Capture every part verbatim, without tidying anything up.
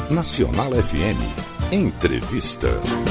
Nacional F M. Entrevista.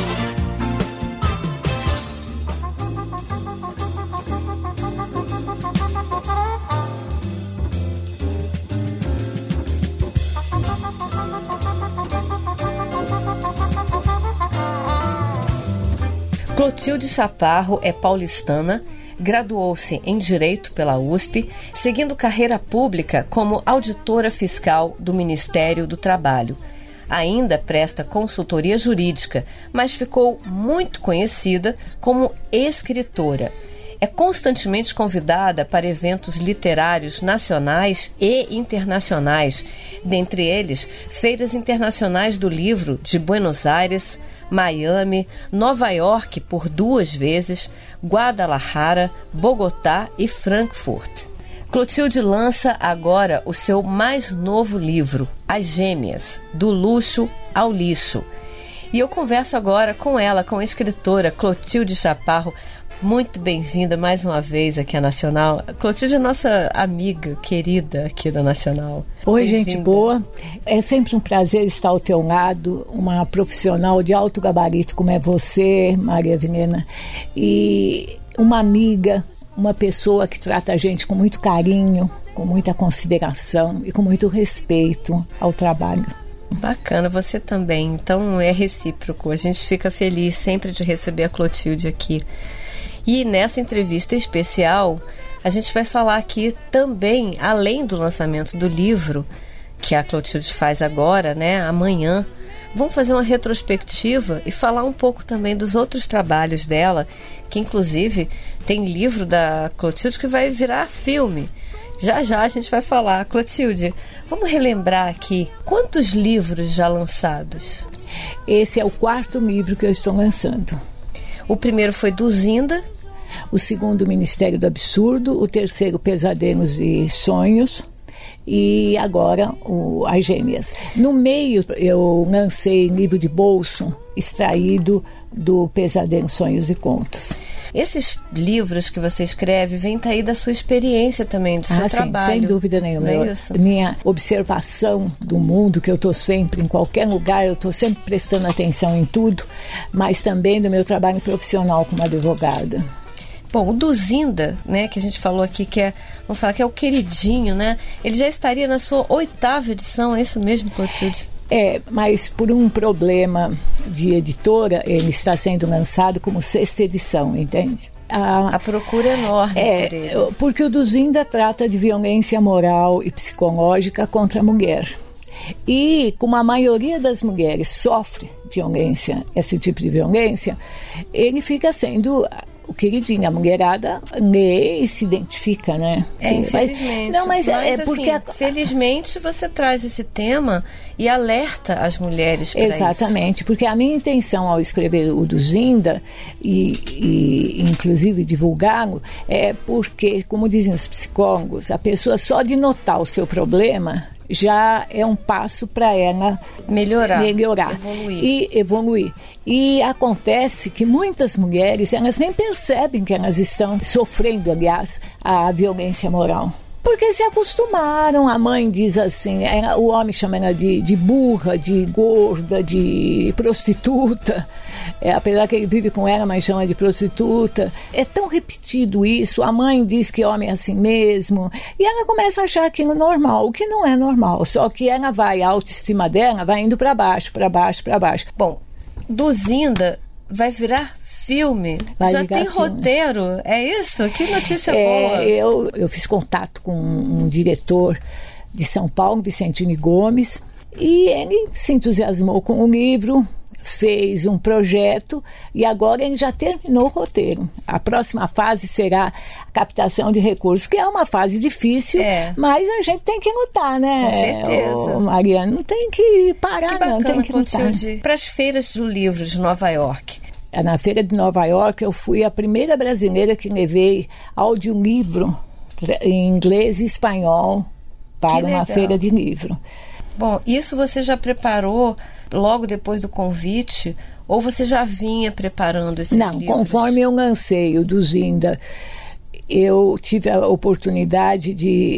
Clotilde Chaparro é paulistana, graduou-se em Direito pela U S P, seguindo carreira pública como auditora fiscal do Ministério do Trabalho. Ainda presta consultoria jurídica, mas ficou muito conhecida como escritora. É constantemente convidada para eventos literários nacionais e internacionais, dentre eles Feiras Internacionais do Livro de Buenos Aires, Miami, Nova York por duas vezes, Guadalajara, Bogotá e Frankfurt. Clotilde lança agora o seu mais novo livro, As Gêmeas, do luxo ao lixo. E eu converso agora com ela, com a escritora Clotilde Chaparro. Muito bem-vinda mais uma vez aqui à Nacional. Clotilde é nossa amiga querida aqui da Nacional. Oi, bem-vinda. Gente boa. É sempre um prazer estar ao teu lado, uma profissional de alto gabarito como é você, Maria Vilhena, e uma amiga, uma pessoa que trata a gente com muito carinho, com muita consideração e com muito respeito ao trabalho. Bacana, você também. Então é recíproco. A gente fica feliz sempre de receber a Clotilde aqui. E nessa entrevista especial, a gente vai falar aqui também, além do lançamento do livro, que a Clotilde faz agora, né, amanhã, vamos fazer uma retrospectiva e falar um pouco também dos outros trabalhos dela, que inclusive tem livro da Clotilde que vai virar filme. Já já a gente vai falar. Clotilde, vamos relembrar aqui, quantos livros já lançados? Esse é o quarto livro que eu estou lançando. O primeiro foi Duzinda. O segundo, Ministério do Absurdo. O terceiro, Pesadelos e Sonhos. E agora, o, As Gêmeas. No meio, eu lancei livro de bolso, extraído do Pesadelos, Sonhos e Contos. Esses livros que você escreve vêm daí da sua experiência também, do seu ah, trabalho. Sim, sem dúvida nenhuma. Não é isso? Minha observação do mundo, que eu estou sempre, em qualquer lugar, eu estou sempre prestando atenção em tudo, mas também do meu trabalho profissional como advogada. Bom, o Duzinda, né, que a gente falou aqui, que é, vamos falar que é o queridinho, né? Ele já estaria na sua oitava edição, é isso mesmo, Clotilde? É, mas por um problema de editora, ele está sendo lançado como sexta edição, entende? A, a procura é enorme é, por ele. Porque o Duzinda trata de violência moral e psicológica contra a mulher. E como a maioria das mulheres sofre violência, esse tipo de violência, ele fica sendo o queridinho. A mulherada lê e se identifica, né? É, infelizmente. Não, mas, mas é porque... Assim, a... felizmente você traz esse tema e alerta as mulheres para isso. Exatamente, porque a minha intenção ao escrever o Duzinda e, e inclusive divulgá-lo é porque, como dizem os psicólogos, a pessoa só de notar o seu problema já é um passo para ela melhorar, melhorar evoluir. e evoluir. E acontece que muitas mulheres, elas nem percebem que elas estão sofrendo, aliás, a violência moral. Porque se acostumaram, a mãe diz assim, ela, o homem chama ela de, de burra, de gorda, de prostituta, é, apesar que ele vive com ela, mas chama de prostituta. É tão repetido isso, a mãe diz que homem é assim mesmo, e ela começa a achar aquilo normal, o que não é normal, só que ela vai, a autoestima dela vai indo para baixo, para baixo, para baixo. Bom, Duzinda vai virar filme? Vai Já tem filme. roteiro? É isso? Que notícia é, boa! Eu, eu fiz contato com um, um diretor de São Paulo, Vicentini Gomes, e ele se entusiasmou com o livro, fez um projeto e agora ele já terminou o roteiro. A próxima fase será a captação de recursos, que é uma fase difícil, é. mas a gente tem que lutar, né? Com certeza. Ô, Mariana, não tem que parar, que bacana, não, tem que lutar. Para as feiras do livro de Nova York. Na Feira de Nova York, eu fui a primeira brasileira que levei audiolivro em inglês e espanhol para uma feira de livro. Bom, isso você já preparou logo depois do convite ou você já vinha preparando esses Não, livros? Não, conforme eu lancei o Duzinda, eu tive a oportunidade de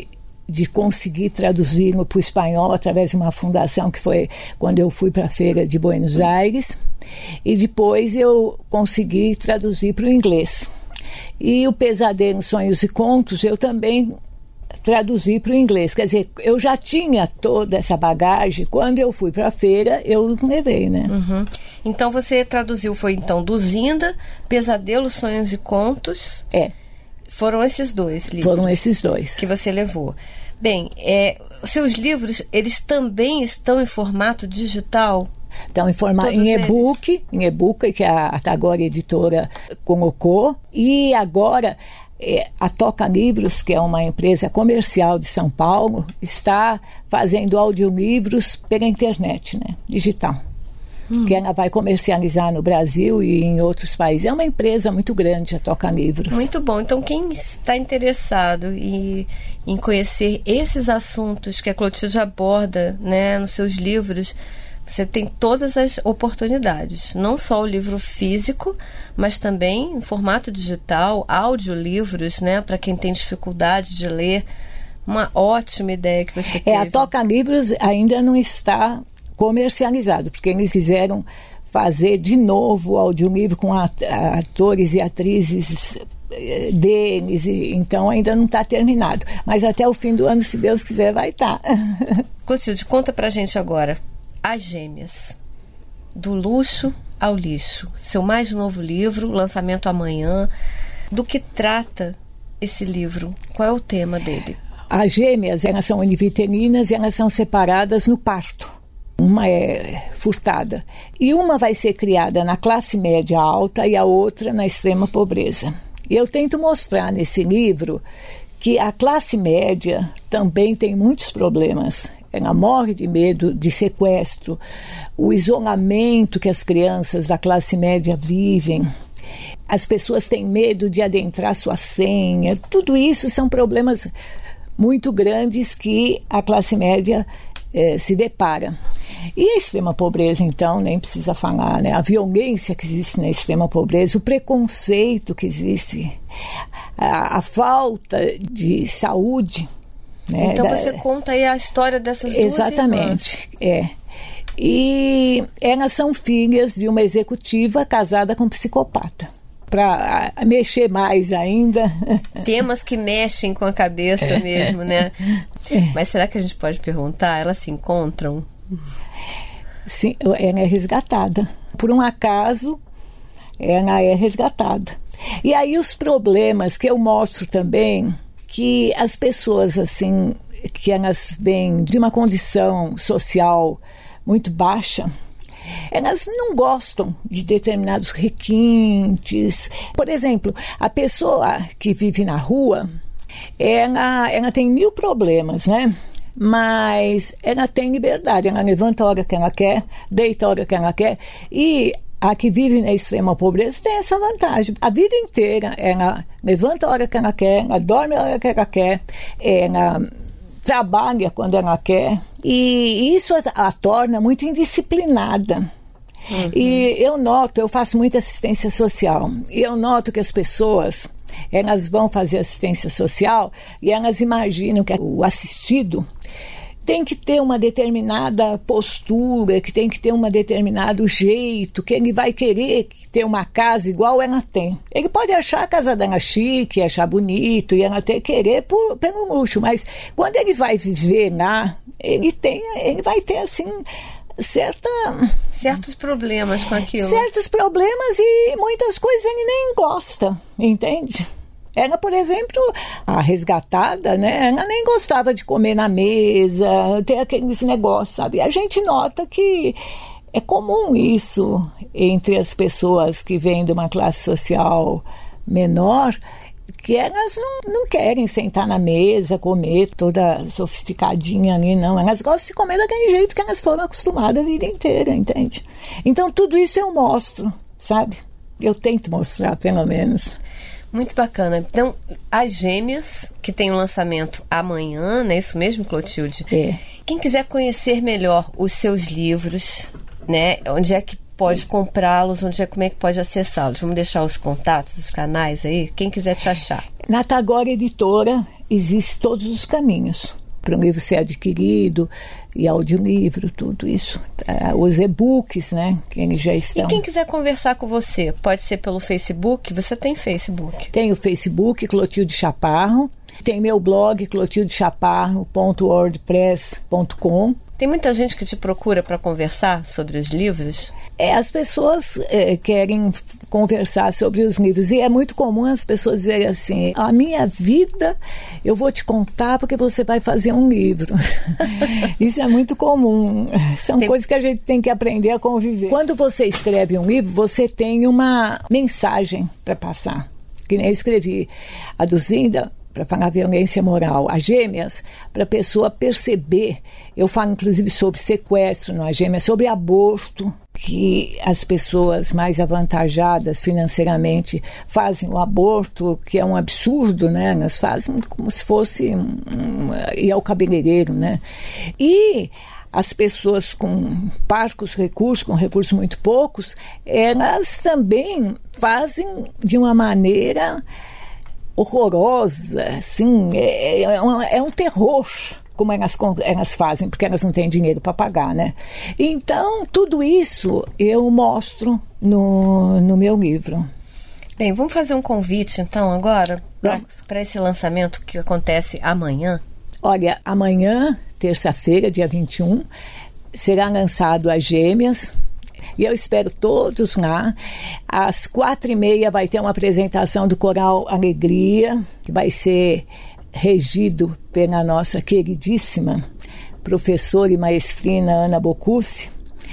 de conseguir traduzir para o espanhol através de uma fundação que foi quando eu fui para a Feira de Buenos Aires, e depois eu consegui traduzir para o inglês. E o Pesadelo, Sonhos e Contos eu também traduzi para o inglês. Quer dizer, eu já tinha toda essa bagagem. Quando eu fui para a feira, eu levei, né? Uhum. Então você traduziu, foi então do Zinda, Pesadelo, Sonhos e Contos. É. Foram esses dois livros. Foram esses dois. Que você levou. Bem, é, os seus livros, eles também estão em formato digital? Estão em formato em e-book, em e-book, que a Tagore Editora colocou. E agora, é, a Toca Livros, que é uma empresa comercial de São Paulo, está fazendo audiolivros pela internet, né? Digital. Hum. Que ela vai comercializar no Brasil e em outros países. É uma empresa muito grande, a Toca Livros. Muito bom. Então, quem está interessado em, em conhecer esses assuntos que a Clotilde aborda, né, nos seus livros, você tem todas as oportunidades. Não só o livro físico, mas também em formato digital, audiolivros, né, para quem tem dificuldade de ler. Uma ótima ideia que você teve. É, a Toca Livros ainda não está comercializado, porque eles quiseram fazer de novo o audiolivro com atores e atrizes deles, e, então ainda não está terminado. Mas até o fim do ano, se Deus quiser, vai estar. Tá. Clotilde, conta pra gente agora, As Gêmeas, do luxo ao lixo, seu mais novo livro, lançamento amanhã. Do que trata esse livro? Qual é o tema dele? As gêmeas, elas são univitelinas e elas são separadas no parto. Uma é furtada. E uma vai ser criada na classe média alta e a outra na extrema pobreza. E eu tento mostrar nesse livro que a classe média também tem muitos problemas. Ela morre de medo de sequestro, o isolamento que as crianças da classe média vivem. As pessoas têm medo de adentrar sua senha. Tudo isso são problemas muito grandes que a classe média eh, se depara. E a extrema pobreza, então, nem precisa falar, né? A violência que existe na extrema pobreza, o preconceito que existe, a, a falta de saúde. Né? Então da, você conta aí a história dessas duas exatamente, irmãs. É. E elas são filhas de uma executiva casada com um psicopata. Para mexer mais ainda. Temas que mexem com a cabeça mesmo, né? É. Mas será que a gente pode perguntar? Elas se encontram? Sim, ela é resgatada. Por um acaso, ela é resgatada. E aí os problemas que eu mostro também, que as pessoas, assim, que elas vêm de uma condição social muito baixa, elas não gostam de determinados requintes. Por exemplo, a pessoa que vive na rua, ela, ela tem mil problemas, né? Mas ela tem liberdade, ela levanta a hora que ela quer, deita a hora que ela quer, e a que vive na extrema pobreza tem essa vantagem. A vida inteira ela levanta a hora que ela quer, ela dorme a hora que ela quer, ela trabalha quando ela quer, e isso a, a torna muito indisciplinada. Uhum. E eu noto, eu faço muita assistência social, e eu noto que as pessoas, elas vão fazer assistência social e elas imaginam que o assistido tem que ter uma determinada postura, que tem que ter um determinado jeito, que ele vai querer ter uma casa igual ela tem. Ele pode achar a casa dela chique, achar bonito, e ela até querer por, pelo luxo, mas quando ele vai viver lá, ele, tem, ele vai ter assim certa... certos problemas com aquilo. Certos problemas e muitas coisas ele nem gosta, entende? Ela, por exemplo, a resgatada, né? Ela nem gostava de comer na mesa, ter aqueles negócios, sabe? A gente nota que é comum isso entre as pessoas que vêm de uma classe social menor, que elas não, não querem sentar na mesa, comer toda sofisticadinha ali, não. Elas gostam de comer daquele jeito que elas foram acostumadas a vida inteira, entende? Então, tudo isso eu mostro, sabe? Eu tento mostrar, pelo menos. Muito bacana. Então, As Gêmeas, que tem o um lançamento amanhã, não é isso mesmo, Clotilde? É. Quem quiser conhecer melhor os seus livros, né? Onde é que pode comprá-los? Onde é, como é que pode acessá-los? Vamos deixar os contatos, os canais aí? Quem quiser te achar. Na Tagore Editora existem todos os caminhos para um livro ser adquirido, e audiolivro, tudo isso. Os e-books, né, que eles já estão. E quem quiser conversar com você, pode ser pelo Facebook? Você tem Facebook? Tem o Facebook, Clotilde Chaparro. Tem meu blog, clotilde chaparro ponto wordpress ponto com. Tem muita gente que te procura para conversar sobre os livros? É, as pessoas é, querem conversar sobre os livros, e é muito comum as pessoas dizerem assim: a minha vida eu vou te contar porque você vai fazer um livro. Isso é muito comum, são tem... coisas que a gente tem que aprender a conviver. Quando você escreve um livro, você tem uma mensagem para passar, que nem eu escrevi a do Zinda, para falar violência moral, as Gêmeas, para a pessoa perceber. Eu falo inclusive sobre sequestro no As Gêmeas, sobre aborto, que as pessoas mais avantajadas financeiramente fazem o aborto, que é um absurdo, né? Elas fazem como se fosse um, um, ir ao cabeleireiro, né? E as pessoas com parcos recursos, com recursos muito poucos, elas também fazem de uma maneira horrorosa, assim, é, é, um, é um terror como elas, elas fazem, porque elas não têm dinheiro para pagar, né? Então, tudo isso eu mostro no, no meu livro. Bem, vamos fazer um convite, então, agora, para esse lançamento que acontece amanhã? Olha, amanhã, terça-feira, dia vinte e um, será lançado As Gêmeas, e eu espero todos lá. Às quatro e meia vai ter uma apresentação do Coral Alegria, que vai ser regido pela nossa queridíssima professora e maestrina Ana Bocucci,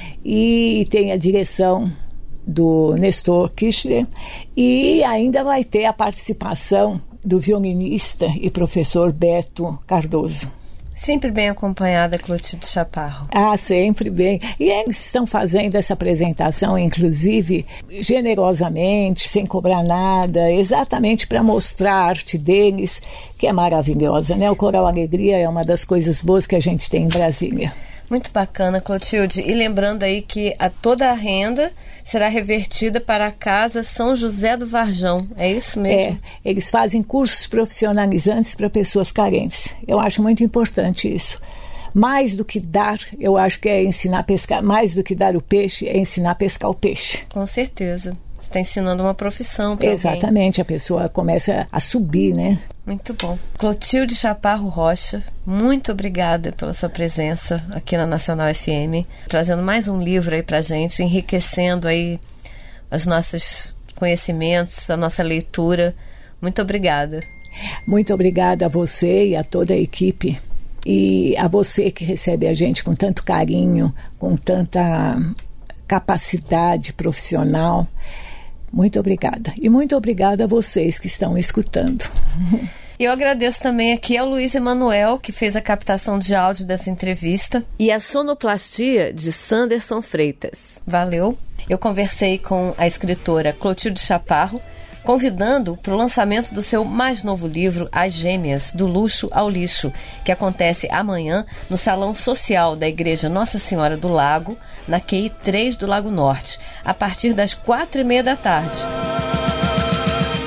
e tem a direção do Nestor Kirchner, e ainda vai ter a participação do violinista e professor Beto Cardoso. Sempre bem acompanhada, Clotilde Chaparro. Ah, sempre bem. E eles estão fazendo essa apresentação, inclusive, generosamente, sem cobrar nada, exatamente para mostrar a arte deles, que é maravilhosa, né? O Coral Alegria é uma das coisas boas que a gente tem em Brasília. Muito bacana, Clotilde. E lembrando aí que a, toda a renda será revertida para a Casa São José do Varjão. É isso mesmo? É, eles fazem cursos profissionalizantes para pessoas carentes. Eu acho muito importante isso. Mais do que dar, eu acho que é ensinar a pescar. Mais do que dar o peixe, é ensinar a pescar o peixe. Com certeza. Você está ensinando uma profissão para alguém. Exatamente, a pessoa começa a subir, né? Muito bom. Clotilde Chaparro Rocha, muito obrigada pela sua presença aqui na Nacional F M, trazendo mais um livro aí pra gente, enriquecendo aí os nossos conhecimentos, a nossa leitura. Muito obrigada. Muito obrigada a você e a toda a equipe, e a você que recebe a gente com tanto carinho, com tanta capacidade profissional. Muito obrigada. E muito obrigada a vocês que estão escutando. E eu agradeço também aqui ao Luiz Emanuel, que fez a captação de áudio dessa entrevista, e a sonoplastia de Sanderson Freitas. Valeu. Eu conversei com a escritora Clotilde Chaparro, convidando para o lançamento do seu mais novo livro, As Gêmeas, do Luxo ao Lixo, que acontece amanhã no Salão Social da Igreja Nossa Senhora do Lago, na Q I três do Lago Norte, a partir das quatro e meia da tarde.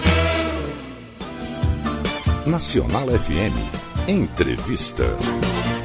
Nacional F M. Entrevista.